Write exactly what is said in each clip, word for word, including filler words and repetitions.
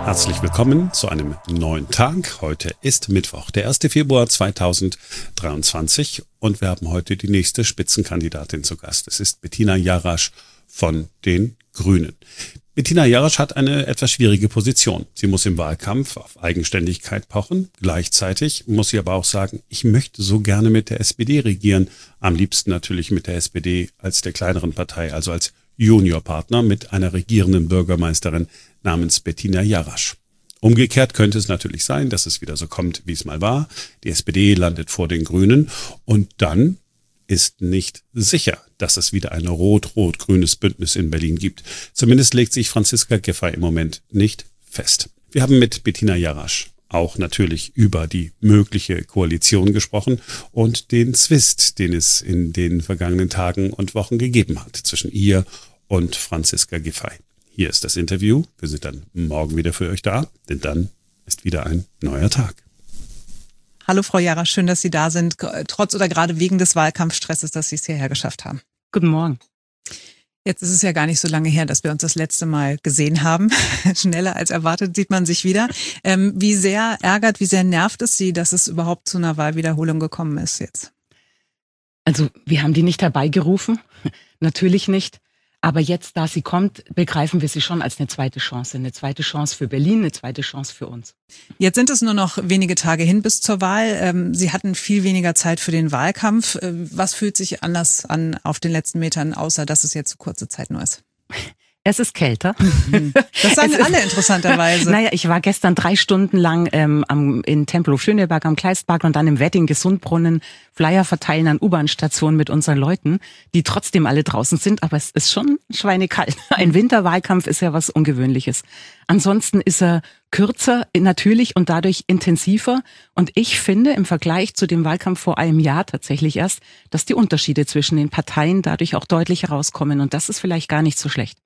Herzlich willkommen zu einem neuen Tag. Heute ist Mittwoch, der erste Februar zweitausenddreiundzwanzig und wir haben heute die nächste Spitzenkandidatin zu Gast. Es ist Bettina Jarasch von den Grünen. Bettina Jarasch hat eine etwas schwierige Position. Sie muss im Wahlkampf auf Eigenständigkeit pochen. Gleichzeitig muss sie aber auch sagen, ich möchte so gerne mit der S P D regieren. Am liebsten natürlich mit der S P D als der kleineren Partei, also als Juniorpartner mit einer regierenden Bürgermeisterin namens Bettina Jarasch. Umgekehrt könnte es natürlich sein, dass es wieder so kommt, wie es mal war. Die S P D landet vor den Grünen und dann ist nicht sicher, dass es wieder ein rot-rot-grünes Bündnis in Berlin gibt. Zumindest legt sich Franziska Giffey im Moment nicht fest. Wir haben mit Bettina Jarasch auch natürlich über die mögliche Koalition gesprochen und den Zwist, den es in den vergangenen Tagen und Wochen gegeben hat zwischen ihr und Franziska Giffey. Hier ist das Interview. Wir sind dann morgen wieder für euch da, denn dann ist wieder ein neuer Tag. Hallo Frau Jarasch, schön, dass Sie da sind, trotz oder gerade wegen des Wahlkampfstresses, dass Sie es hierher geschafft haben. Guten Morgen. Jetzt ist es ja gar nicht so lange her, dass wir uns das letzte Mal gesehen haben. Schneller als erwartet sieht man sich wieder. Ähm, wie sehr ärgert, wie sehr nervt es Sie, dass es überhaupt zu einer Wahlwiederholung gekommen ist jetzt? Also wir haben die nicht herbeigerufen, natürlich nicht. Aber jetzt, da sie kommt, begreifen wir sie schon als eine zweite Chance. Eine zweite Chance für Berlin, eine zweite Chance für uns. Jetzt sind es nur noch wenige Tage hin bis zur Wahl. Sie hatten viel weniger Zeit für den Wahlkampf. Was fühlt sich anders an auf den letzten Metern, außer dass es jetzt so kurze Zeit nur ist? Es ist kälter. Das sagen alle interessanterweise. Naja, ich war gestern drei Stunden lang ähm, am, in Tempelhof Schöneberg am Kleistpark und dann im Wedding Gesundbrunnen Flyer verteilen an U-Bahn-Stationen mit unseren Leuten, die trotzdem alle draußen sind, aber es ist schon schweinekalt. Ein Winterwahlkampf ist ja was Ungewöhnliches. Ansonsten ist er kürzer natürlich und dadurch intensiver. Und ich finde im Vergleich zu dem Wahlkampf vor einem Jahr tatsächlich erst, dass die Unterschiede zwischen den Parteien dadurch auch deutlich herauskommen. Und das ist vielleicht gar nicht so schlecht.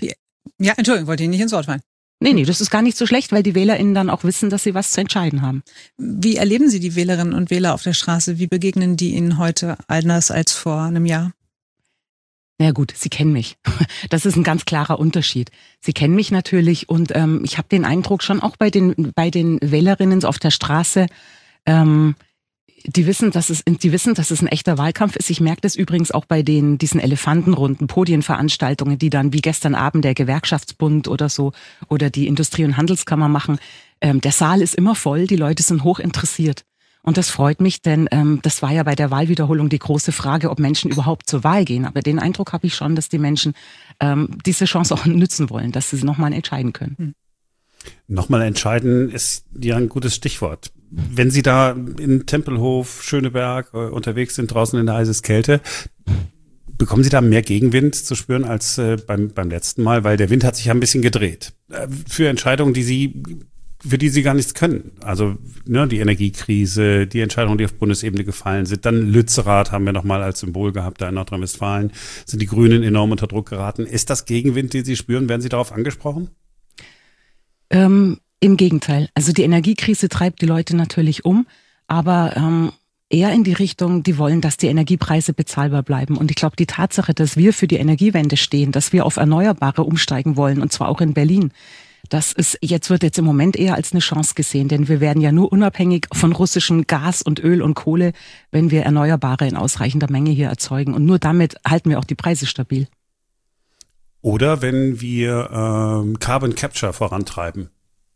Ja, Entschuldigung, wollte ich nicht ins Wort fallen. Nee, nee, das ist gar nicht so schlecht, weil die WählerInnen dann auch wissen, dass sie was zu entscheiden haben. Wie erleben Sie die Wählerinnen und Wähler auf der Straße? Wie begegnen die Ihnen heute anders als vor einem Jahr? Na ja, gut, sie kennen mich. Das ist ein ganz klarer Unterschied. Sie kennen mich natürlich und ähm, ich habe den Eindruck schon auch bei den bei den Wählerinnen auf der Straße, ähm, die wissen, dass es die wissen, dass es ein echter Wahlkampf ist. Ich merke das übrigens auch bei den diesen Elefantenrunden, Podienveranstaltungen, die dann wie gestern Abend der Gewerkschaftsbund oder so oder die Industrie- und Handelskammer machen. Ähm, der Saal ist immer voll, die Leute sind hoch interessiert. Und das freut mich, denn ähm, das war ja bei der Wahlwiederholung die große Frage, ob Menschen überhaupt zur Wahl gehen. Aber den Eindruck habe ich schon, dass die Menschen ähm, diese Chance auch nützen wollen, dass sie nochmal entscheiden können. Hm. Nochmal entscheiden ist ja ein gutes Stichwort. Wenn Sie da in Tempelhof, Schöneberg äh, unterwegs sind, draußen in der Eiseskälte, bekommen Sie da mehr Gegenwind zu spüren als äh, beim, beim letzten Mal? Weil der Wind hat sich ja ein bisschen gedreht. Äh, für Entscheidungen, die Sie... für die sie gar nichts können. Also ne, die Energiekrise, die Entscheidungen, die auf Bundesebene gefallen sind. Dann Lützerath haben wir nochmal als Symbol gehabt, da in Nordrhein-Westfalen sind die Grünen enorm unter Druck geraten. Ist das Gegenwind, den Sie spüren? Werden Sie darauf angesprochen? Ähm, im Gegenteil. Also die Energiekrise treibt die Leute natürlich um, aber ähm, eher in die Richtung, die wollen, dass die Energiepreise bezahlbar bleiben. Und ich glaube, die Tatsache, dass wir für die Energiewende stehen, dass wir auf Erneuerbare umsteigen wollen, und zwar auch in Berlin, das ist, jetzt wird jetzt im Moment eher als eine Chance gesehen, denn wir werden ja nur unabhängig von russischem Gas und Öl und Kohle, wenn wir Erneuerbare in ausreichender Menge hier erzeugen. Und nur damit halten wir auch die Preise stabil. Oder wenn wir ähm, Carbon Capture vorantreiben.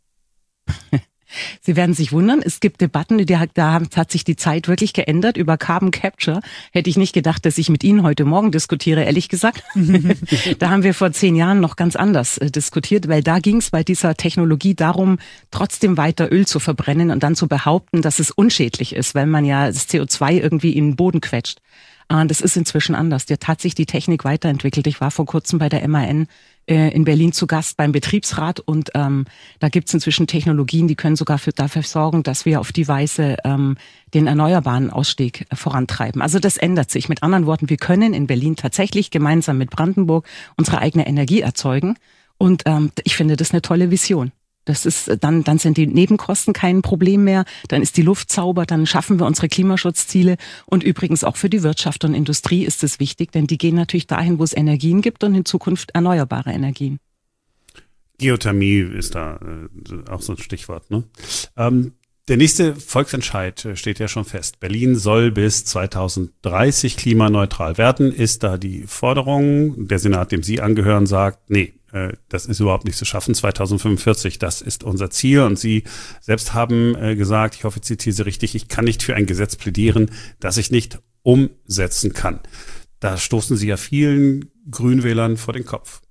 Sie werden sich wundern, es gibt Debatten, die, da hat sich die Zeit wirklich geändert. Über Carbon Capture hätte ich nicht gedacht, dass ich mit Ihnen heute Morgen diskutiere, ehrlich gesagt. Da haben wir vor zehn Jahren noch ganz anders äh, diskutiert, weil da ging es bei dieser Technologie darum, trotzdem weiter Öl zu verbrennen und dann zu behaupten, dass es unschädlich ist, weil man ja das C O zwei irgendwie in den Boden quetscht. Ah, das ist inzwischen anders. Da hat sich die Technik weiterentwickelt. Ich war vor kurzem bei der M A N äh, in Berlin zu Gast beim Betriebsrat und ähm, da gibt's inzwischen Technologien, die können sogar für, dafür sorgen, dass wir auf die Weise ähm, den erneuerbaren Ausstieg äh, vorantreiben. Also das ändert sich. Mit anderen Worten, wir können in Berlin tatsächlich gemeinsam mit Brandenburg unsere eigene Energie erzeugen und ähm, ich finde das eine tolle Vision. Das ist, dann, dann sind die Nebenkosten kein Problem mehr, dann ist die Luft sauber, dann schaffen wir unsere Klimaschutzziele und übrigens auch für die Wirtschaft und Industrie ist es wichtig, denn die gehen natürlich dahin, wo es Energien gibt und in Zukunft erneuerbare Energien. Geothermie ist da äh, auch so ein Stichwort, ne? Ähm, Der nächste Volksentscheid steht ja schon fest. Berlin soll bis zweitausenddreißig klimaneutral werden, ist da die Forderung. Der Senat, dem Sie angehören, sagt, nee, das ist überhaupt nicht zu schaffen. zweitausendfünfundvierzig, das ist unser Ziel. Und Sie selbst haben gesagt, ich hoffe, ich zitiere Sie richtig, ich kann nicht für ein Gesetz plädieren, das ich nicht umsetzen kann. Da stoßen Sie ja vielen Grünwählern vor den Kopf.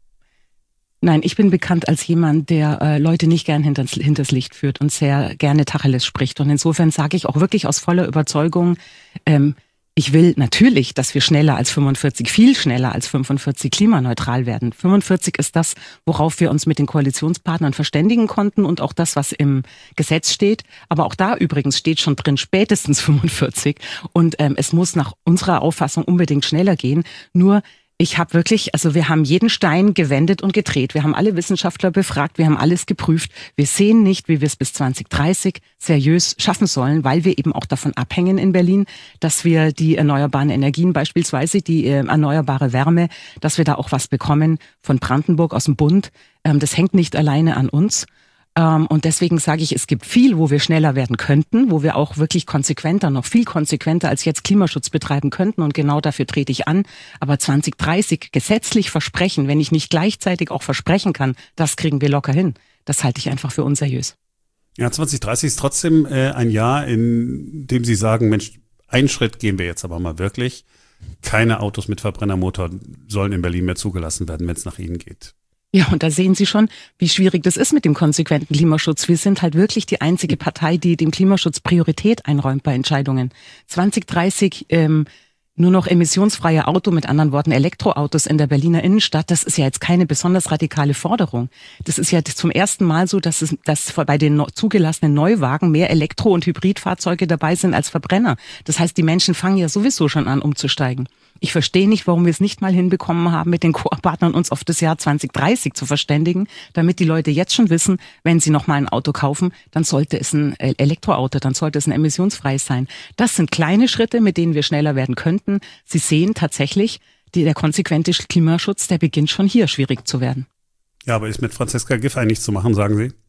Nein, ich bin bekannt als jemand, der äh, Leute nicht gern hinters, hinters Licht führt und sehr gerne Tacheles spricht. Und insofern sage ich auch wirklich aus voller Überzeugung, ähm, ich will natürlich, dass wir schneller als fünfundvierzig, viel schneller als fünfundvierzig klimaneutral werden. fünfundvierzig ist das, worauf wir uns mit den Koalitionspartnern verständigen konnten und auch das, was im Gesetz steht. Aber auch da übrigens steht schon drin spätestens fünfundvierzig. Und ähm, es muss nach unserer Auffassung unbedingt schneller gehen. Nur ich habe wirklich, also wir haben jeden Stein gewendet und gedreht. Wir haben alle Wissenschaftler befragt, wir haben alles geprüft. Wir sehen nicht, wie wir es bis zwanzig dreißig seriös schaffen sollen, weil wir eben auch davon abhängen in Berlin, dass wir die erneuerbaren Energien, beispielsweise die äh, erneuerbare Wärme, dass wir da auch was bekommen von Brandenburg aus dem Bund. Ähm, das hängt nicht alleine an uns. Und deswegen sage ich, es gibt viel, wo wir schneller werden könnten, wo wir auch wirklich konsequenter, noch viel konsequenter als jetzt Klimaschutz betreiben könnten. Und genau dafür trete ich an. Aber zwanzig dreißig gesetzlich versprechen, wenn ich nicht gleichzeitig auch versprechen kann, das kriegen wir locker hin. Das halte ich einfach für unseriös. Ja, zwanzig dreißig ist trotzdem äh, ein Jahr, in dem Sie sagen, Mensch, einen Schritt gehen wir jetzt aber mal wirklich. Keine Autos mit Verbrennermotor sollen in Berlin mehr zugelassen werden, wenn es nach Ihnen geht. Ja, und da sehen Sie schon, wie schwierig das ist mit dem konsequenten Klimaschutz. Wir sind halt wirklich die einzige Partei, die dem Klimaschutz Priorität einräumt bei Entscheidungen. zwanzig dreißig ähm, nur noch emissionsfreie Auto, mit anderen Worten Elektroautos in der Berliner Innenstadt, das ist ja jetzt keine besonders radikale Forderung. Das ist ja zum ersten Mal so, dass es dass bei den zugelassenen Neuwagen mehr Elektro- und Hybridfahrzeuge dabei sind als Verbrenner. Das heißt, die Menschen fangen ja sowieso schon an, umzusteigen. Ich verstehe nicht, warum wir es nicht mal hinbekommen haben, mit den Koop-Partnern uns auf das Jahr zwanzig dreißig zu verständigen, damit die Leute jetzt schon wissen, wenn sie noch mal ein Auto kaufen, dann sollte es ein Elektroauto, dann sollte es ein emissionsfreies sein. Das sind kleine Schritte, mit denen wir schneller werden könnten. Sie sehen tatsächlich, die, der konsequente Klimaschutz, der beginnt schon hier schwierig zu werden. Ja, aber ist mit Franziska Giffey nichts zu machen, sagen Sie?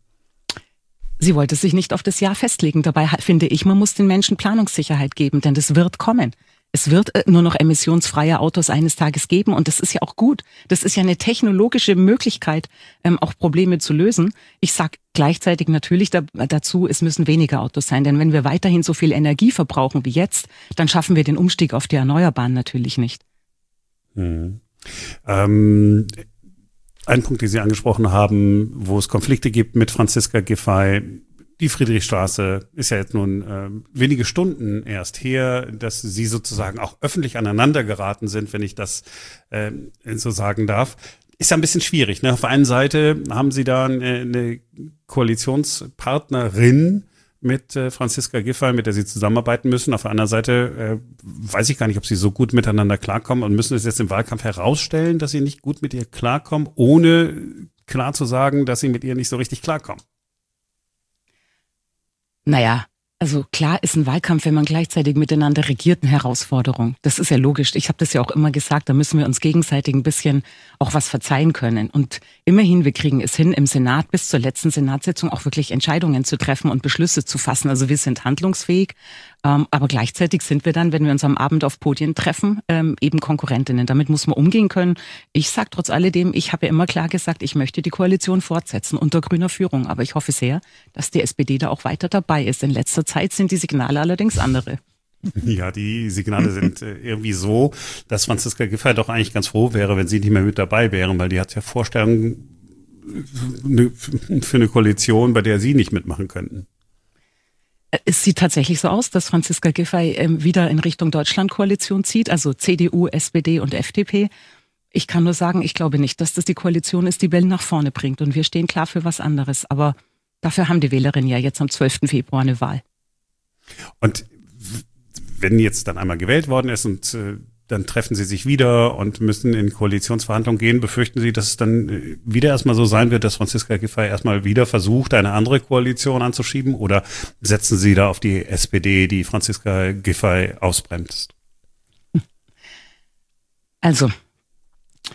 Sie wollte sich nicht auf das Jahr festlegen. Dabei finde ich, man muss den Menschen Planungssicherheit geben, denn das wird kommen. Es wird nur noch emissionsfreie Autos eines Tages geben und das ist ja auch gut. Das ist ja eine technologische Möglichkeit, ähm, auch Probleme zu lösen. Ich sage gleichzeitig natürlich da, dazu, es müssen weniger Autos sein, denn wenn wir weiterhin so viel Energie verbrauchen wie jetzt, dann schaffen wir den Umstieg auf die Erneuerbaren natürlich nicht. Hm. Ähm, ein Punkt, den Sie angesprochen haben, wo es Konflikte gibt mit Franziska Giffey. Die Friedrichstraße ist ja jetzt nun äh, wenige Stunden erst her, dass sie sozusagen auch öffentlich aneinander geraten sind, wenn ich das äh, so sagen darf. Ist ja ein bisschen schwierig, ne? Auf der einen Seite haben Sie da eine, eine Koalitionspartnerin mit äh, Franziska Giffey, mit der Sie zusammenarbeiten müssen. Auf der anderen Seite äh, weiß ich gar nicht, ob Sie so gut miteinander klarkommen und müssen es jetzt im Wahlkampf herausstellen, dass Sie nicht gut mit ihr klarkommen, ohne klar zu sagen, dass Sie mit ihr nicht so richtig klarkommen. Naja, also klar ist ein Wahlkampf, wenn man gleichzeitig miteinander regiert, eine Herausforderung. Das ist ja logisch. Ich habe das ja auch immer gesagt, da müssen wir uns gegenseitig ein bisschen auch was verzeihen können. Und immerhin, wir kriegen es hin, im Senat bis zur letzten Senatssitzung auch wirklich Entscheidungen zu treffen und Beschlüsse zu fassen. Also wir sind handlungsfähig, ähm, aber gleichzeitig sind wir dann, wenn wir uns am Abend auf Podien treffen, ähm, eben Konkurrentinnen. Damit muss man umgehen können. Ich sage trotz alledem, ich habe ja immer klar gesagt, ich möchte die Koalition fortsetzen unter grüner Führung. Aber ich hoffe sehr, dass die S P D da auch weiter dabei ist. In letzter Zeit sind die Signale allerdings andere. Ja, die Signale sind äh, irgendwie so, dass Franziska Giffey doch eigentlich ganz froh wäre, wenn sie nicht mehr mit dabei wären, weil die hat ja Vorstellungen für eine Koalition, bei der sie nicht mitmachen könnten. Es sieht tatsächlich so aus, dass Franziska Giffey ähm, wieder in Richtung Deutschlandkoalition zieht, also C D U, S P D und F D P. Ich kann nur sagen, ich glaube nicht, dass das die Koalition ist, die Berlin nach vorne bringt. Und wir stehen klar für was anderes. Aber dafür haben die Wählerinnen ja jetzt am zwölften Februar eine Wahl. Und wenn jetzt dann einmal gewählt worden ist und äh, dann treffen sie sich wieder und müssen in Koalitionsverhandlungen gehen, befürchten Sie, dass es dann äh, wieder erstmal so sein wird, dass Franziska Giffey erstmal wieder versucht, eine andere Koalition anzuschieben, oder setzen Sie da auf die S P D, die Franziska Giffey ausbremst? Also,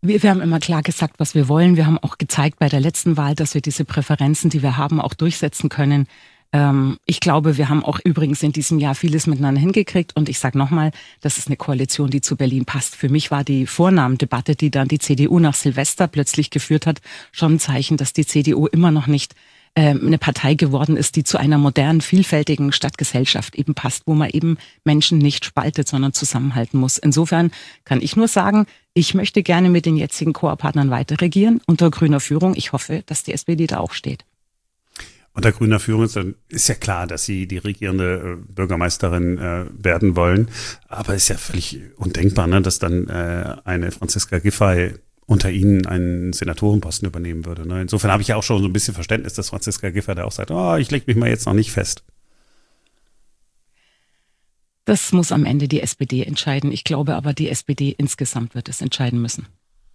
Wir, wir haben immer klar gesagt, was wir wollen. Wir haben auch gezeigt bei der letzten Wahl, dass wir diese Präferenzen, die wir haben, auch durchsetzen können. Ähm, ich glaube, wir haben auch übrigens in diesem Jahr vieles miteinander hingekriegt. Und ich sage nochmal, das ist eine Koalition, die zu Berlin passt. Für mich war die Vornamendebatte, die dann die C D U nach Silvester plötzlich geführt hat, schon ein Zeichen, dass die C D U immer noch nicht eine Partei geworden ist, die zu einer modernen, vielfältigen Stadtgesellschaft eben passt, wo man eben Menschen nicht spaltet, sondern zusammenhalten muss. Insofern kann ich nur sagen, ich möchte gerne mit den jetzigen Koop-Partnern weiter regieren, unter grüner Führung. Ich hoffe, dass die S P D da auch steht. Unter grüner Führung ist, ist ja klar, dass Sie die regierende Bürgermeisterin äh, werden wollen. Aber ist ja völlig undenkbar, ne, dass dann äh, eine Franziska Giffey unter Ihnen einen Senatorenposten übernehmen würde. Ne? Insofern habe ich ja auch schon so ein bisschen Verständnis, dass Franziska Giffey da auch sagt, oh, ich lege mich mal jetzt noch nicht fest. Das muss am Ende die S P D entscheiden. Ich glaube aber, die S P D insgesamt wird es entscheiden müssen.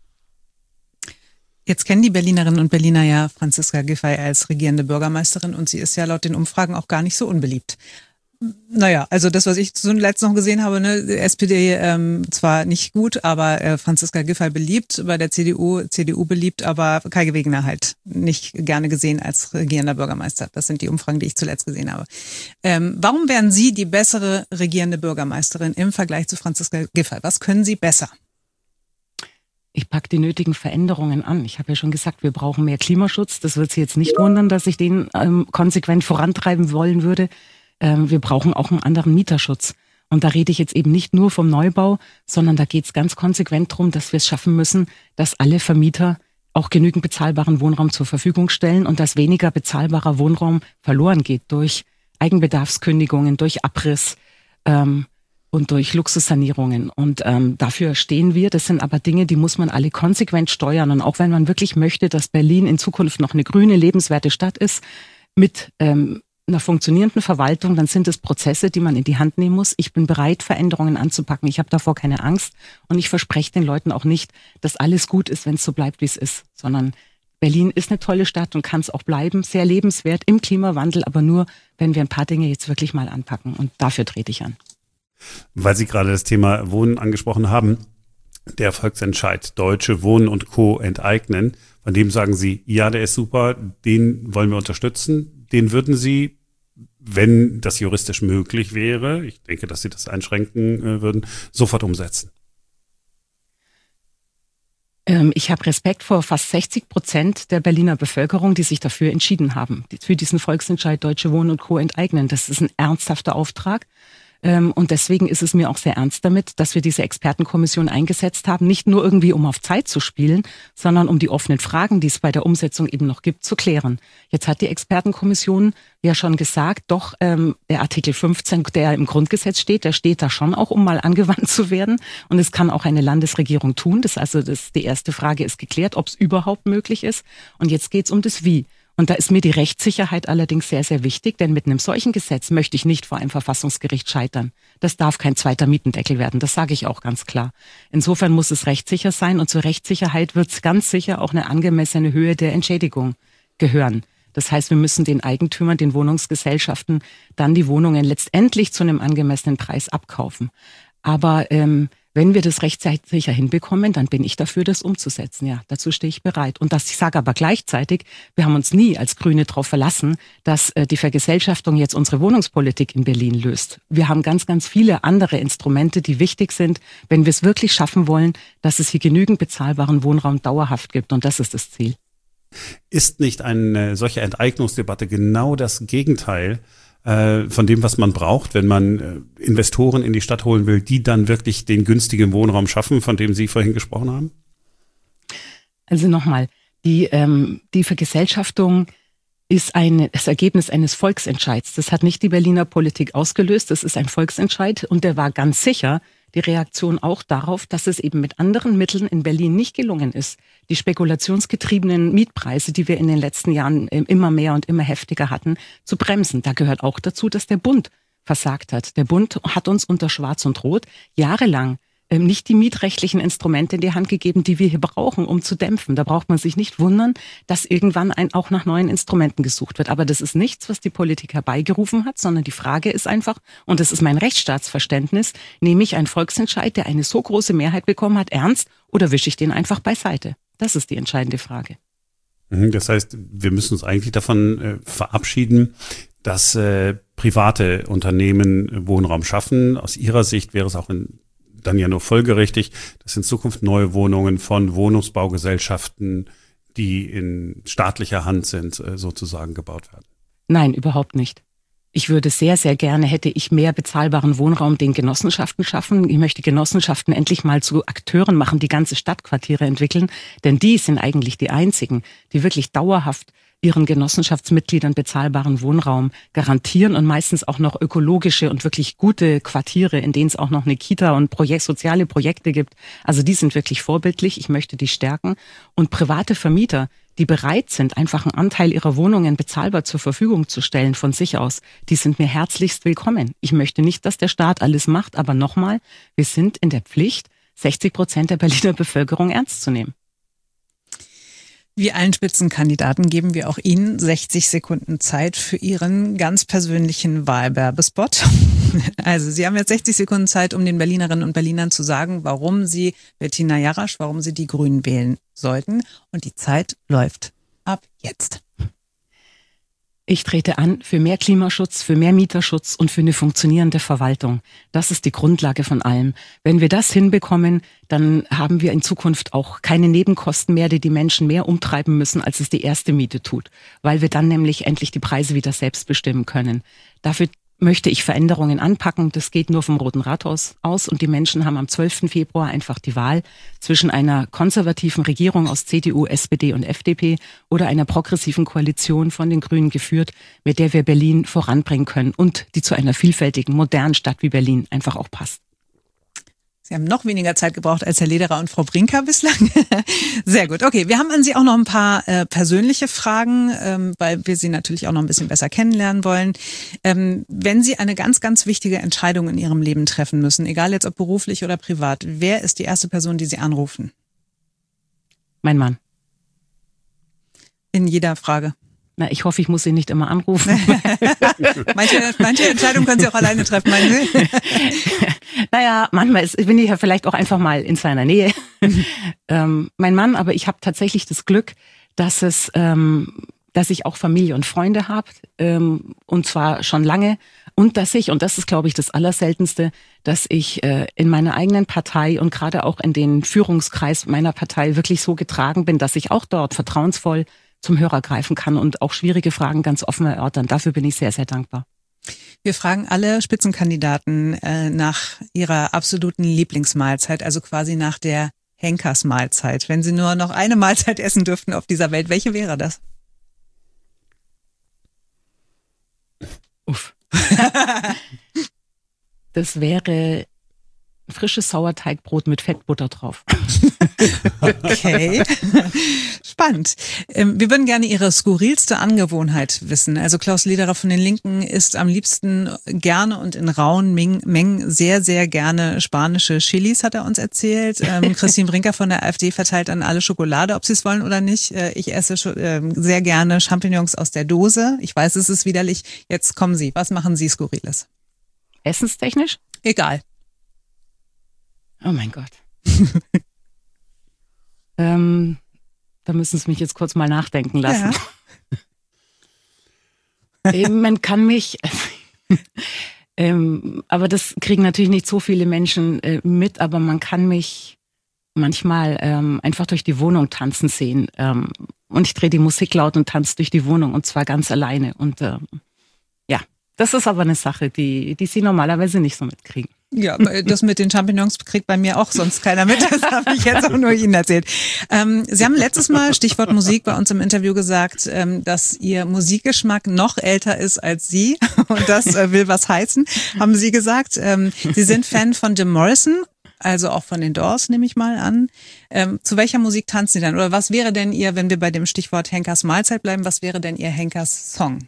Jetzt kennen die Berlinerinnen und Berliner ja Franziska Giffey als regierende Bürgermeisterin und sie ist ja laut den Umfragen auch gar nicht so unbeliebt. Naja, also das, was ich zuletzt noch gesehen habe, ne, S P D ähm, zwar nicht gut, aber äh, Franziska Giffey beliebt, bei der C D U, C D U beliebt, aber Kai Wegener halt nicht gerne gesehen als regierender Bürgermeister. Das sind die Umfragen, die ich zuletzt gesehen habe. Ähm, warum wären Sie die bessere regierende Bürgermeisterin im Vergleich zu Franziska Giffey? Was können Sie besser? Ich packe die nötigen Veränderungen an. Ich habe ja schon gesagt, wir brauchen mehr Klimaschutz. Das wird Sie jetzt nicht wundern, dass ich den ähm, konsequent vorantreiben wollen würde. Wir brauchen auch einen anderen Mieterschutz. Und da rede ich jetzt eben nicht nur vom Neubau, sondern da geht es ganz konsequent darum, dass wir es schaffen müssen, dass alle Vermieter auch genügend bezahlbaren Wohnraum zur Verfügung stellen und dass weniger bezahlbarer Wohnraum verloren geht durch Eigenbedarfskündigungen, durch Abriss ähm, und durch Luxussanierungen. Und ähm, dafür stehen wir. Das sind aber Dinge, die muss man alle konsequent steuern. Und auch wenn man wirklich möchte, dass Berlin in Zukunft noch eine grüne, lebenswerte Stadt ist, mit ähm, einer funktionierenden Verwaltung, dann sind es Prozesse, die man in die Hand nehmen muss. Ich bin bereit, Veränderungen anzupacken. Ich habe davor keine Angst und ich verspreche den Leuten auch nicht, dass alles gut ist, wenn es so bleibt, wie es ist, sondern Berlin ist eine tolle Stadt und kann es auch bleiben, sehr lebenswert im Klimawandel, aber nur, wenn wir ein paar Dinge jetzt wirklich mal anpacken und dafür trete ich an. Weil Sie gerade das Thema Wohnen angesprochen haben, der Volksentscheid Deutsche Wohnen und Co. enteignen, von dem sagen Sie, ja, der ist super, den wollen wir unterstützen, den würden Sie, wenn das juristisch möglich wäre, ich denke, dass Sie das einschränken äh, würden, sofort umsetzen? Ähm, ich habe Respekt vor fast sechzig Prozent der Berliner Bevölkerung, die sich dafür entschieden haben, für diesen Volksentscheid Deutsche Wohnen und Co. enteignen. Das ist ein ernsthafter Auftrag. Und deswegen ist es mir auch sehr ernst damit, dass wir diese Expertenkommission eingesetzt haben, nicht nur irgendwie, um auf Zeit zu spielen, sondern um die offenen Fragen, die es bei der Umsetzung eben noch gibt, zu klären. Jetzt hat die Expertenkommission ja schon gesagt, doch ähm, der Artikel fünfzehn, der im Grundgesetz steht, der steht da schon auch, um mal angewandt zu werden. Und es kann auch eine Landesregierung tun. Das also das, die erste Frage ist geklärt, ob es überhaupt möglich ist. Und jetzt geht es um das Wie. Und da ist mir die Rechtssicherheit allerdings sehr, sehr wichtig, denn mit einem solchen Gesetz möchte ich nicht vor einem Verfassungsgericht scheitern. Das darf kein zweiter Mietendeckel werden, das sage ich auch ganz klar. Insofern muss es rechtssicher sein und zur Rechtssicherheit wird es ganz sicher auch eine angemessene Höhe der Entschädigung gehören. Das heißt, wir müssen den Eigentümern, den Wohnungsgesellschaften dann die Wohnungen letztendlich zu einem angemessenen Preis abkaufen. Aber ähm, wenn wir das rechtssicher hinbekommen, dann bin ich dafür, das umzusetzen. Ja, dazu stehe ich bereit. Und das, ich sage aber gleichzeitig, wir haben uns nie als Grüne darauf verlassen, dass äh, die Vergesellschaftung jetzt unsere Wohnungspolitik in Berlin löst. Wir haben ganz, ganz viele andere Instrumente, die wichtig sind, wenn wir es wirklich schaffen wollen, dass es hier genügend bezahlbaren Wohnraum dauerhaft gibt. Und das ist das Ziel. Ist nicht eine solche Enteignungsdebatte genau das Gegenteil von dem, was man braucht, wenn man Investoren in die Stadt holen will, die dann wirklich den günstigen Wohnraum schaffen, von dem Sie vorhin gesprochen haben? Also nochmal, die, ähm, die Vergesellschaftung ist ein, das Ergebnis eines Volksentscheids. Das hat nicht die Berliner Politik ausgelöst, das ist ein Volksentscheid und der war ganz sicher die Reaktion auch darauf, dass es eben mit anderen Mitteln in Berlin nicht gelungen ist, die spekulationsgetriebenen Mietpreise, die wir in den letzten Jahren immer mehr und immer heftiger hatten, zu bremsen. Da gehört auch dazu, dass der Bund versagt hat. Der Bund hat uns unter Schwarz und Rot jahrelang nicht die mietrechtlichen Instrumente in die Hand gegeben, die wir hier brauchen, um zu dämpfen. Da braucht man sich nicht wundern, dass irgendwann ein, auch nach neuen Instrumenten gesucht wird. Aber das ist nichts, was die Politik herbeigerufen hat, sondern die Frage ist einfach, und das ist mein Rechtsstaatsverständnis, nehme ich einen Volksentscheid, der eine so große Mehrheit bekommen hat, ernst, oder wische ich den einfach beiseite? Das ist die entscheidende Frage. Das heißt, wir müssen uns eigentlich davon äh, verabschieden, dass äh, private Unternehmen Wohnraum schaffen. Aus Ihrer Sicht wäre es auch in dann ja nur folgerichtig, dass in Zukunft neue Wohnungen von Wohnungsbaugesellschaften, die in staatlicher Hand sind, sozusagen gebaut werden. Nein, überhaupt nicht. Ich würde sehr, sehr gerne, hätte ich mehr bezahlbaren Wohnraum den Genossenschaften schaffen. Ich möchte Genossenschaften endlich mal zu Akteuren machen, die ganze Stadtquartiere entwickeln. Denn die sind eigentlich die einzigen, die wirklich dauerhaft ihren Genossenschaftsmitgliedern bezahlbaren Wohnraum garantieren und meistens auch noch ökologische und wirklich gute Quartiere, in denen es auch noch eine Kita und Projekt, soziale Projekte gibt. Also die sind wirklich vorbildlich. Ich möchte die stärken. Und private Vermieter, die bereit sind, einfach einen Anteil ihrer Wohnungen bezahlbar zur Verfügung zu stellen von sich aus, die sind mir herzlichst willkommen. Ich möchte nicht, dass der Staat alles macht, aber nochmal, wir sind in der Pflicht, sechzig Prozent der Berliner Bevölkerung ernst zu nehmen. Wie allen Spitzenkandidaten geben wir auch Ihnen sechzig Sekunden Zeit für Ihren ganz persönlichen Wahlwerbespot. Also Sie haben jetzt sechzig Sekunden Zeit, um den Berlinerinnen und Berlinern zu sagen, warum Sie Bettina Jarasch, warum Sie die Grünen wählen sollten. Und die Zeit läuft ab jetzt. Ich trete an für mehr Klimaschutz, für mehr Mieterschutz und für eine funktionierende Verwaltung. Das ist die Grundlage von allem. Wenn wir das hinbekommen, dann haben wir in Zukunft auch keine Nebenkosten mehr, die die Menschen mehr umtreiben müssen, als es die erste Miete tut, weil wir dann nämlich endlich die Preise wieder selbst bestimmen können. Dafür möchte ich Veränderungen anpacken. Das geht nur vom Roten Rathaus aus und die Menschen haben am zwölften Februar einfach die Wahl zwischen einer konservativen Regierung aus C D U, S P D und F D P oder einer progressiven Koalition von den Grünen geführt, mit der wir Berlin voranbringen können und die zu einer vielfältigen, modernen Stadt wie Berlin einfach auch passt. Sie haben noch weniger Zeit gebraucht als Herr Lederer und Frau Brinker bislang. Sehr gut. Okay, wir haben an Sie auch noch ein paar äh, persönliche Fragen, ähm, weil wir Sie natürlich auch noch ein bisschen besser kennenlernen wollen. Ähm, wenn Sie eine ganz, ganz wichtige Entscheidung in Ihrem Leben treffen müssen, egal jetzt ob beruflich oder privat, wer ist die erste Person, die Sie anrufen? Mein Mann. In jeder Frage. Na, ich hoffe, ich muss ihn nicht immer anrufen. manche, manche Entscheidungen können Sie auch alleine treffen, meinen Sie? Naja, manchmal ist, bin ich ja vielleicht auch einfach mal in seiner Nähe. ähm, mein Mann, aber ich habe tatsächlich das Glück, dass es, ähm, dass ich auch Familie und Freunde habe, ähm, und zwar schon lange. Und dass ich, und das ist, glaube ich, das Allerseltenste, dass ich äh, in meiner eigenen Partei und gerade auch in den Führungskreis meiner Partei wirklich so getragen bin, dass ich auch dort vertrauensvoll zum Hörer greifen kann und auch schwierige Fragen ganz offen erörtern. Dafür bin ich sehr, sehr dankbar. Wir fragen alle Spitzenkandidaten äh, nach ihrer absoluten Lieblingsmahlzeit, also quasi nach der Henkersmahlzeit. Wenn Sie nur noch eine Mahlzeit essen dürften auf dieser Welt, welche wäre das? Uff. Das wäre frisches Sauerteigbrot mit Fettbutter drauf. Okay, spannend. Wir würden gerne Ihre skurrilste Angewohnheit wissen. Also Klaus Lederer von den Linken isst am liebsten gerne und in rauen Mengen sehr, sehr gerne spanische Chilis, hat er uns erzählt. Ähm, Christine Brinker von der AfD verteilt an alle Schokolade, ob sie es wollen oder nicht. Ich esse sehr gerne Champignons aus der Dose. Ich weiß, es ist widerlich. Jetzt kommen Sie. Was machen Sie Skurriles? Essenstechnisch? Egal. Oh mein Gott. ähm, da müssen Sie mich jetzt kurz mal nachdenken lassen. Ja. ähm, man kann mich, ähm, aber das kriegen natürlich nicht so viele Menschen äh, mit, aber man kann mich manchmal ähm, einfach durch die Wohnung tanzen sehen. Ähm, und ich drehe die Musik laut und tanze durch die Wohnung und zwar ganz alleine. Und ähm, ja, das ist aber eine Sache, die, die Sie normalerweise nicht so mitkriegen. Ja, das mit den Champignons kriegt bei mir auch sonst keiner mit. Das habe ich jetzt auch nur Ihnen erzählt. Ähm, Sie haben letztes Mal, Stichwort Musik, bei uns im Interview gesagt, ähm, dass Ihr Musikgeschmack noch älter ist als Sie. Und das äh, will was heißen, haben Sie gesagt. Ähm, Sie sind Fan von Jim Morrison, also auch von den Doors, nehme ich mal an. Ähm, zu welcher Musik tanzen Sie denn? Oder was wäre denn Ihr, wenn wir bei dem Stichwort Henkers Mahlzeit bleiben, was wäre denn Ihr Henkers Song?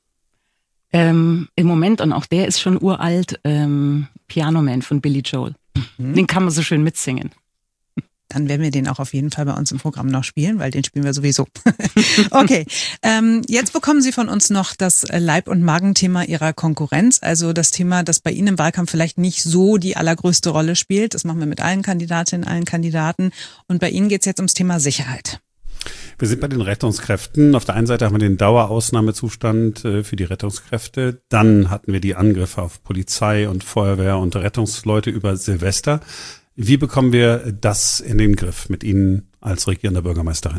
Ähm, im Moment, und auch der ist schon uralt, ähm, Piano Man von Billy Joel. Mhm. Den kann man so schön mitsingen. Dann werden wir den auch auf jeden Fall bei uns im Programm noch spielen, weil den spielen wir sowieso. Okay, ähm, jetzt bekommen Sie von uns noch das Leib- und Magenthema Ihrer Konkurrenz. Also das Thema, das bei Ihnen im Wahlkampf vielleicht nicht so die allergrößte Rolle spielt. Das machen wir mit allen Kandidatinnen, allen Kandidaten. Und bei Ihnen geht es jetzt ums Thema Sicherheit. Wir sind bei den Rettungskräften. Auf der einen Seite haben wir den Dauerausnahmezustand für die Rettungskräfte. Dann hatten wir die Angriffe auf Polizei und Feuerwehr und Rettungsleute über Silvester. Wie bekommen wir das in den Griff mit Ihnen als regierende Bürgermeisterin?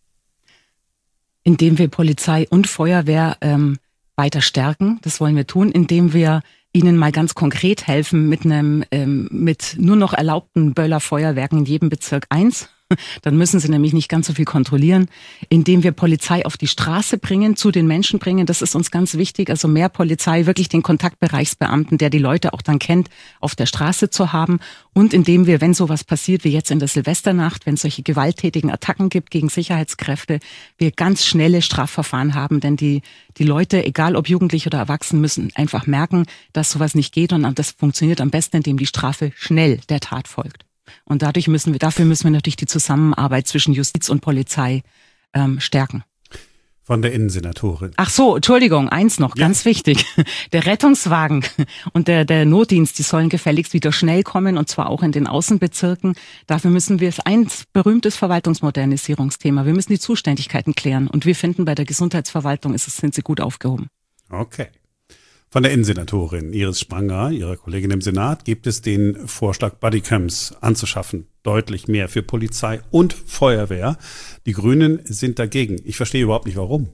Indem wir Polizei und Feuerwehr ähm, weiter stärken. Das wollen wir tun, indem wir ihnen mal ganz konkret helfen mit einem ähm, mit nur noch erlaubten Böller-Feuerwerken in jedem Bezirk eins. Dann müssen sie nämlich nicht ganz so viel kontrollieren, indem wir Polizei auf die Straße bringen, zu den Menschen bringen. Das ist uns ganz wichtig. Also mehr Polizei, wirklich den Kontaktbereichsbeamten, der die Leute auch dann kennt, auf der Straße zu haben. Und indem wir, wenn sowas passiert wie jetzt in der Silvesternacht, wenn es solche gewalttätigen Attacken gibt gegen Sicherheitskräfte, wir ganz schnelle Strafverfahren haben. Denn die, die Leute, egal ob jugendlich oder erwachsen, müssen einfach merken, dass sowas nicht geht. Und das funktioniert am besten, indem die Strafe schnell der Tat folgt. Und dadurch müssen wir, dafür müssen wir natürlich die Zusammenarbeit zwischen Justiz und Polizei ähm, stärken. Von der Innensenatorin. Ach so, Entschuldigung, eins noch, ja. Ganz wichtig. Der Rettungswagen und der, der Notdienst, die sollen gefälligst wieder schnell kommen, und zwar auch in den Außenbezirken. Dafür müssen wir, es ein berühmtes Verwaltungsmodernisierungsthema, wir müssen die Zuständigkeiten klären. Und wir finden, bei der Gesundheitsverwaltung ist es, sind sie gut aufgehoben. Okay. Von der Innensenatorin Iris Spranger, ihrer Kollegin im Senat, gibt es den Vorschlag, Bodycams anzuschaffen. Deutlich mehr für Polizei und Feuerwehr. Die Grünen sind dagegen. Ich verstehe überhaupt nicht, warum.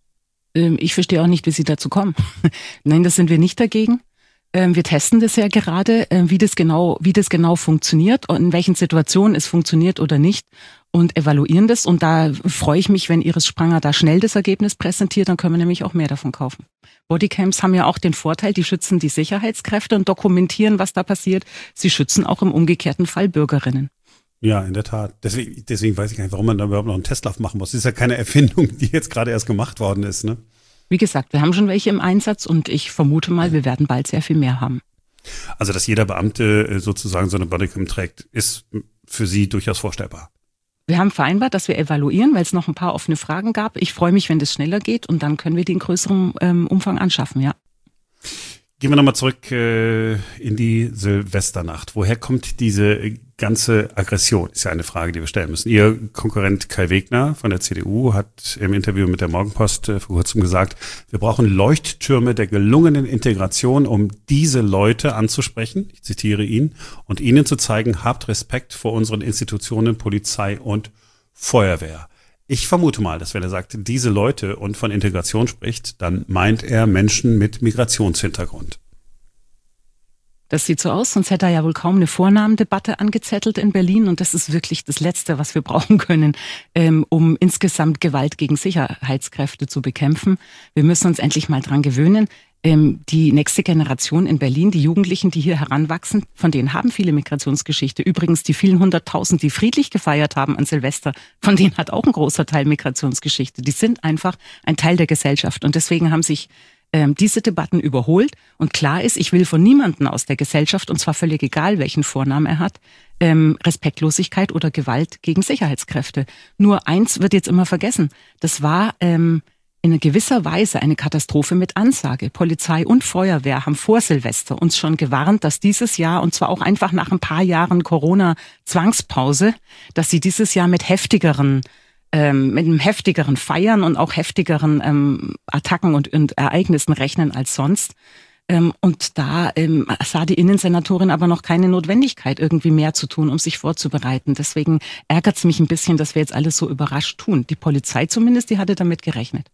Ich verstehe auch nicht, wie sie dazu kommen. Nein, das sind wir nicht dagegen. Wir testen das ja gerade, wie das genau, wie das genau funktioniert und in welchen Situationen es funktioniert oder nicht, und evaluieren das. Und da freue ich mich, wenn Iris Spranger da schnell das Ergebnis präsentiert, dann können wir nämlich auch mehr davon kaufen. Bodycams haben ja auch den Vorteil, die schützen die Sicherheitskräfte und dokumentieren, was da passiert. Sie schützen auch im umgekehrten Fall Bürgerinnen. Ja, in der Tat. Deswegen, deswegen weiß ich gar nicht, warum man da überhaupt noch einen Testlauf machen muss. Das ist ja keine Erfindung, die jetzt gerade erst gemacht worden ist, ne? Wie gesagt, wir haben schon welche im Einsatz und ich vermute mal, wir werden bald sehr viel mehr haben. Also, dass jeder Beamte sozusagen so eine Bodycam trägt, ist für Sie durchaus vorstellbar. Wir haben vereinbart, dass wir evaluieren, weil es noch ein paar offene Fragen gab. Ich freue mich, wenn das schneller geht, und dann können wir die in größerem ähm, Umfang anschaffen, ja. Gehen wir nochmal zurück äh, in die Silvesternacht. Woher kommt diese ganze Aggression? Ist ja eine Frage, die wir stellen müssen. Ihr Konkurrent Kai Wegner von der C D U hat im Interview mit der Morgenpost äh, vor kurzem gesagt, wir brauchen Leuchttürme der gelungenen Integration, um diese Leute anzusprechen, ich zitiere ihn, und ihnen zu zeigen, habt Respekt vor unseren Institutionen, Polizei und Feuerwehr. Ich vermute mal, dass wenn er sagt, diese Leute und von Integration spricht, dann meint er Menschen mit Migrationshintergrund. Das sieht so aus, sonst hätte er ja wohl kaum eine Vornamendebatte angezettelt in Berlin. Und das ist wirklich das Letzte, was wir brauchen können, ähm, um insgesamt Gewalt gegen Sicherheitskräfte zu bekämpfen. Wir müssen uns endlich mal dran gewöhnen. Ähm, die nächste Generation in Berlin, die Jugendlichen, die hier heranwachsen, von denen haben viele Migrationsgeschichte. Übrigens die vielen hunderttausend, die friedlich gefeiert haben an Silvester, von denen hat auch ein großer Teil Migrationsgeschichte. Die sind einfach ein Teil der Gesellschaft. Und deswegen haben sich ähm, diese Debatten überholt. Und klar ist, ich will von niemandem aus der Gesellschaft, und zwar völlig egal, welchen Vornamen er hat, ähm, Respektlosigkeit oder Gewalt gegen Sicherheitskräfte. Nur eins wird jetzt immer vergessen. Das war ähm, in gewisser Weise eine Katastrophe mit Ansage. Polizei und Feuerwehr haben vor Silvester uns schon gewarnt, dass dieses Jahr, und zwar auch einfach nach ein paar Jahren Corona-Zwangspause, dass sie dieses Jahr mit heftigeren, ähm, mit einem heftigeren Feiern und auch heftigeren ähm, Attacken und, und Ereignissen rechnen als sonst. Ähm, und da ähm, sah die Innensenatorin aber noch keine Notwendigkeit, irgendwie mehr zu tun, um sich vorzubereiten. Deswegen ärgert es mich ein bisschen, dass wir jetzt alles so überrascht tun. Die Polizei zumindest, die hatte damit gerechnet.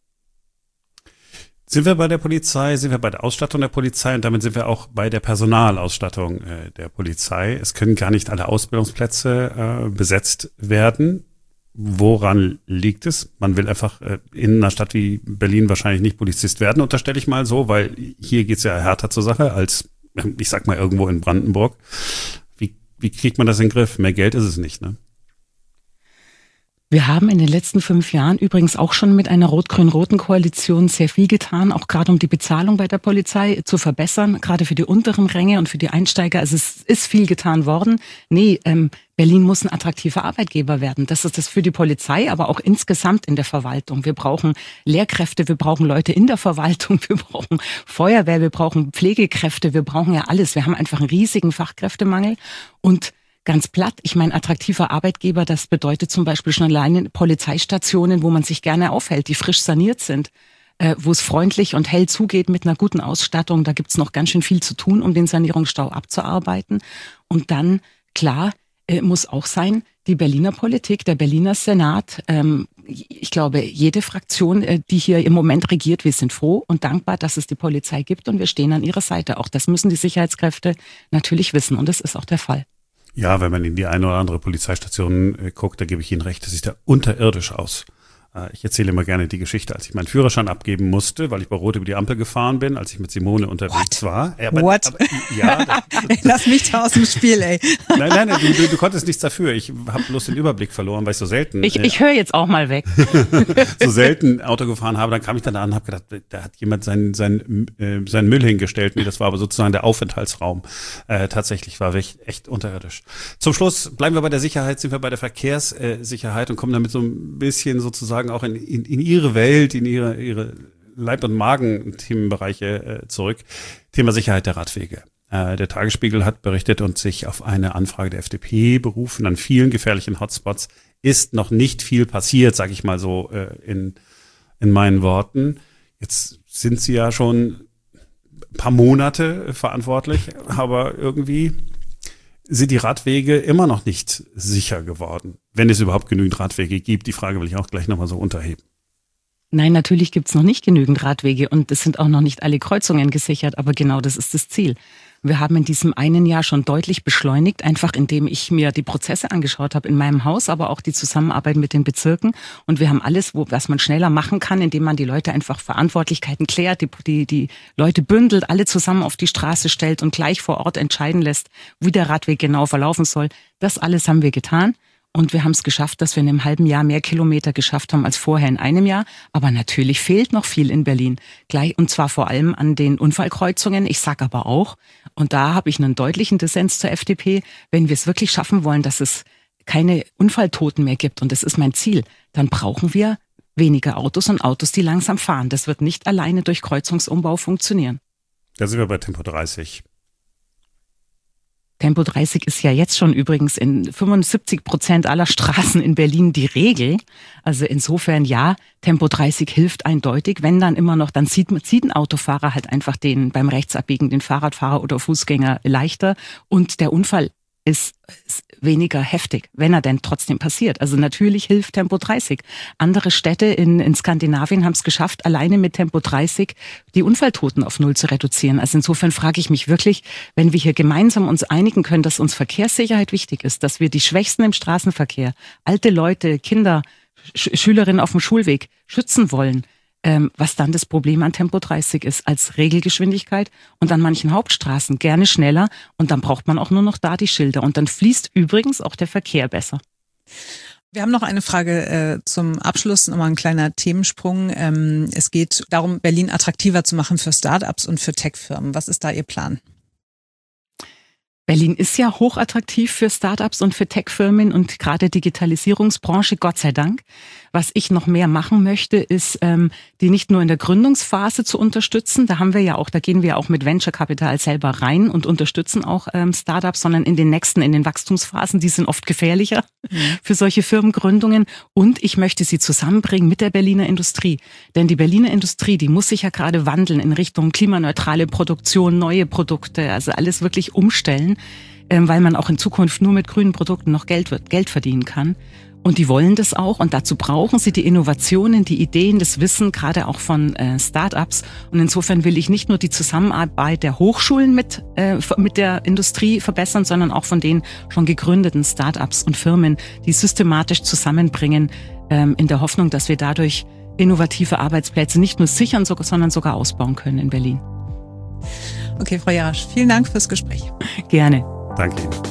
Sind wir bei der Polizei, sind wir bei der Ausstattung der Polizei, und damit sind wir auch bei der Personalausstattung äh, der Polizei. Es können gar nicht alle Ausbildungsplätze äh, besetzt werden. Woran liegt es? Man will einfach äh, in einer Stadt wie Berlin wahrscheinlich nicht Polizist werden, unterstelle ich mal so, weil hier geht's ja härter zur Sache als, ich sag mal, irgendwo in Brandenburg. Wie, wie kriegt man das in den Griff? Mehr Geld ist es nicht, ne? Wir haben in den letzten fünf Jahren übrigens auch schon mit einer rot-grün-roten Koalition sehr viel getan, auch gerade um die Bezahlung bei der Polizei zu verbessern, gerade für die unteren Ränge und für die Einsteiger. Also es ist viel getan worden. Nee, ähm, Berlin muss ein attraktiver Arbeitgeber werden. Das ist das für die Polizei, aber auch insgesamt in der Verwaltung. Wir brauchen Lehrkräfte, wir brauchen Leute in der Verwaltung, wir brauchen Feuerwehr, wir brauchen Pflegekräfte, wir brauchen ja alles. Wir haben einfach einen riesigen Fachkräftemangel und ganz platt, ich meine, attraktiver Arbeitgeber, das bedeutet zum Beispiel schon alleine Polizeistationen, wo man sich gerne aufhält, die frisch saniert sind, äh, wo es freundlich und hell zugeht mit einer guten Ausstattung. Da gibt's noch ganz schön viel zu tun, um den Sanierungsstau abzuarbeiten. Und dann, klar, äh, muss auch sein, die Berliner Politik, der Berliner Senat, ähm, ich glaube, jede Fraktion, äh, die hier im Moment regiert, wir sind froh und dankbar, dass es die Polizei gibt und wir stehen an ihrer Seite. Auch das müssen die Sicherheitskräfte natürlich wissen und das ist auch der Fall. Ja, wenn man in die eine oder andere Polizeistation äh, guckt, da gebe ich Ihnen recht, das sieht da unterirdisch aus. Äh, ich erzähle immer gerne die Geschichte, als ich meinen Führerschein abgeben musste, weil ich bei Rot über die Ampel gefahren bin, als ich mit Simone unterwegs What? war. Ja, aber, What? Aber, ja, das, ey, lass mich da aus dem Spiel, ey. Nein, nein, nein du, du, du konntest nichts dafür. Ich habe bloß den Überblick verloren, weil ich so selten Ich, äh, ich höre jetzt auch mal weg. so selten Auto gefahren habe. Dann kam ich dann da an und habe gedacht, da hat jemand seinen sein, äh, seinen Müll hingestellt. Nee, das war aber sozusagen der Aufenthaltsraum. Äh, tatsächlich war echt, echt unterirdisch. Zum Schluss bleiben wir bei der Sicherheit, sind wir bei der Verkehrssicherheit und kommen damit so ein bisschen sozusagen auch in, in, in ihre Welt, in ihre, ihre Leib- und Magen-Themenbereiche äh, zurück. Thema Sicherheit der Radwege. Äh, der Tagesspiegel hat berichtet und sich auf eine Anfrage der F D P berufen. An vielen gefährlichen Hotspots ist noch nicht viel passiert, sage ich mal so äh, in, in meinen Worten. Jetzt sind sie ja schon ein paar Monate verantwortlich, aber irgendwie sind die Radwege immer noch nicht sicher geworden, wenn es überhaupt genügend Radwege gibt. Die Frage will ich auch gleich nochmal so unterheben. Nein, natürlich gibt's noch nicht genügend Radwege und es sind auch noch nicht alle Kreuzungen gesichert, aber genau das ist das Ziel. Wir haben in diesem einen Jahr schon deutlich beschleunigt, einfach indem ich mir die Prozesse angeschaut habe in meinem Haus, aber auch die Zusammenarbeit mit den Bezirken. Und wir haben alles, wo, was man schneller machen kann, indem man die Leute einfach Verantwortlichkeiten klärt, die, die, die Leute bündelt, alle zusammen auf die Straße stellt und gleich vor Ort entscheiden lässt, wie der Radweg genau verlaufen soll. Das alles haben wir getan. Und wir haben es geschafft, dass wir in einem halben Jahr mehr Kilometer geschafft haben als vorher in einem Jahr. Aber natürlich fehlt noch viel in Berlin. Gleich, und zwar vor allem an den Unfallkreuzungen. Ich sage aber auch, und da habe ich einen deutlichen Dissens zur F D P, wenn wir es wirklich schaffen wollen, dass es keine Unfalltoten mehr gibt, und das ist mein Ziel, dann brauchen wir weniger Autos und Autos, die langsam fahren. Das wird nicht alleine durch Kreuzungsumbau funktionieren. Da sind wir bei Tempo dreißig. Tempo dreißig ist ja jetzt schon übrigens in fünfundsiebzig Prozent aller Straßen in Berlin die Regel. Also insofern ja, Tempo dreißig hilft eindeutig. Wenn dann immer noch, dann sieht, sieht ein Autofahrer halt einfach den beim Rechtsabbiegen, den Fahrradfahrer oder Fußgänger leichter und der Unfall ist weniger heftig, wenn er denn trotzdem passiert. Also natürlich hilft Tempo dreißig. Andere Städte in, in Skandinavien haben es geschafft, alleine mit Tempo dreißig die Unfalltoten auf Null zu reduzieren. Also insofern frage ich mich wirklich, wenn wir hier gemeinsam uns einigen können, dass uns Verkehrssicherheit wichtig ist, dass wir die Schwächsten im Straßenverkehr, alte Leute, Kinder, Sch- Schülerinnen auf dem Schulweg schützen wollen, Ähm, was dann das Problem an Tempo dreißig ist, als Regelgeschwindigkeit und an manchen Hauptstraßen gerne schneller und dann braucht man auch nur noch da die Schilder und dann fließt übrigens auch der Verkehr besser. Wir haben noch eine Frage äh, zum Abschluss, nochmal ein kleiner Themensprung. Ähm, es geht darum, Berlin attraktiver zu machen für Start-ups und für Tech-Firmen. Was ist da Ihr Plan? Berlin ist ja hochattraktiv für Startups und für Tech-Firmen und gerade Digitalisierungsbranche, Gott sei Dank. Was ich noch mehr machen möchte, ist, ähm, die nicht nur in der Gründungsphase zu unterstützen. Da haben wir ja auch, da gehen wir auch mit Venture Capital selber rein und unterstützen auch ähm, Startups, sondern in den nächsten, in den Wachstumsphasen, die sind oft gefährlicher mhm. für solche Firmengründungen. Und ich möchte sie zusammenbringen mit der Berliner Industrie. Denn die Berliner Industrie, die muss sich ja gerade wandeln in Richtung klimaneutrale Produktion, neue Produkte, also alles wirklich umstellen, ähm, weil man auch in Zukunft nur mit grünen Produkten noch Geld wird, Geld verdienen kann. Und die wollen das auch und dazu brauchen sie die Innovationen, die Ideen, das Wissen, gerade auch von äh, Start-ups. Und insofern will ich nicht nur die Zusammenarbeit der Hochschulen mit äh, mit der Industrie verbessern, sondern auch von den schon gegründeten Start-ups und Firmen, die systematisch zusammenbringen, ähm, in der Hoffnung, dass wir dadurch innovative Arbeitsplätze nicht nur sichern, sondern sogar ausbauen können in Berlin. Okay, Frau Jarasch, vielen Dank fürs Gespräch. Gerne. Danke Ihnen.